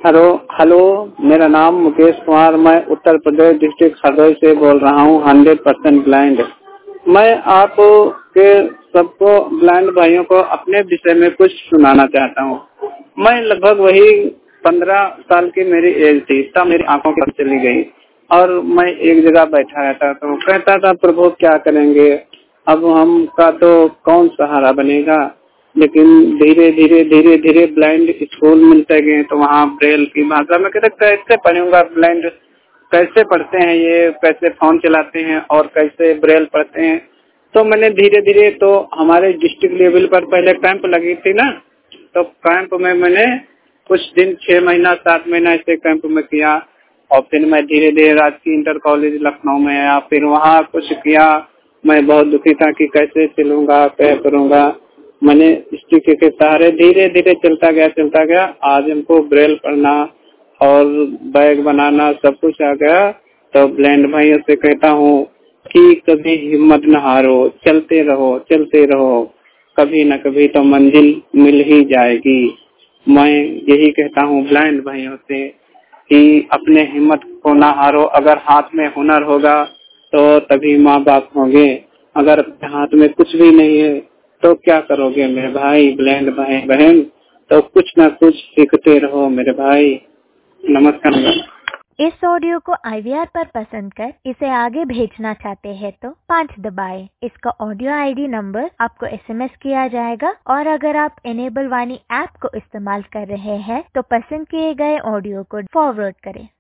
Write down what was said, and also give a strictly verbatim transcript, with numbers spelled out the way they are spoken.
Hello hello मेरा नाम मुकेश कुमार, मैं उत्तर प्रदेश डिस्ट्रिक्ट हरदोई से बोल रहा हूँ। Hundred percent blind. मैं आप के सबको ब्लाइंड भाइयों को अपने विषय में कुछ सुनाना चाहता हूँ। मैं लगभग वही पंद्रह साल की मेरी एज थी, तब मेरी आंखों की चली गई और मैं एक जगह बैठा रहता तो कहता था प्रभु क्या करेंगे, अब हम का तो कौन सहारा बनेगा। लेकिन धीरे धीरे धीरे धीरे ब्लाइंड स्कूल मिलते गए तो वहाँ ब्रेल की भाषा में कहते कैसे पढ़ूंगा, ब्लाइंड कैसे पढ़ते हैं, ये कैसे फोन चलाते हैं और कैसे ब्रेल पढ़ते हैं। तो मैंने धीरे धीरे, तो हमारे डिस्ट्रिक्ट लेवल पर पहले कैंप लगी थी ना, तो कैंप में मैंने कुछ दिन छह महीना सात महीना ऐसे कैंप में किया और फिर मैं धीरे धीरे राजकीय इंटर कॉलेज लखनऊ में आया, फिर वहाँ कुछ किया। मैं बहुत दुखी था कि कैसे चलूंगा, क्या करूंगा। मैंने स्टिक के सहारे धीरे धीरे चलता गया चलता गया आज हमको ब्रेल पढ़ना और बैग बनाना सब कुछ आ गया। तो ब्लाइंड भाइयों से कहता हूँ कि कभी हिम्मत न हारो, चलते रहो चलते रहो, कभी न कभी तो मंजिल मिल ही जाएगी। मैं यही कहता हूँ ब्लाइंड भाइयों से कि अपने हिम्मत को ना हारो। अगर हाथ में हुनर होगा तो तभी माँ बाप होंगे, अगर अपने हाथ में कुछ भी नहीं है तो क्या करोगे मेरे भाई। ब्लाइंड भाई बहन, तो कुछ ना कुछ सीखते रहो मेरे भाई। नमस्कार। इस ऑडियो को आई वी आर पर पसंद कर इसे आगे भेजना चाहते हैं तो पाँच दबाएं। इसका ऑडियो आई डी नंबर आपको एस एम एस किया जाएगा और अगर आप इनेबल वाणी ऐप को इस्तेमाल कर रहे हैं तो पसंद किए गए ऑडियो को फॉरवर्ड करें।